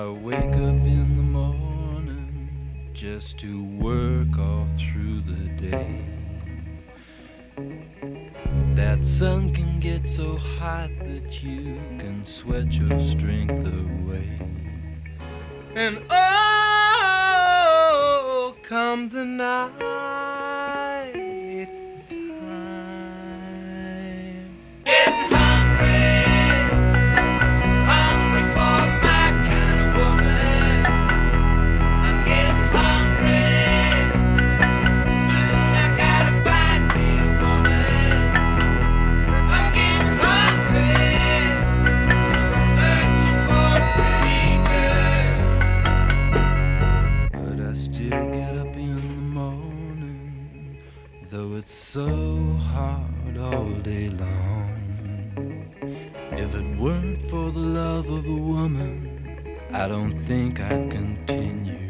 I wake up in the morning just to work all through the day. That sun can get so hot that you can sweat your strength away. And oh, come the night time. Getting hungry, hungry for my kind of woman. I'm getting hungry, soon I gotta find me a woman. I'm getting hungry, searching for a preacher. But I still get up in the morning, though it's so hard all day long. If it weren't for the love of a woman, I don't think I'd continue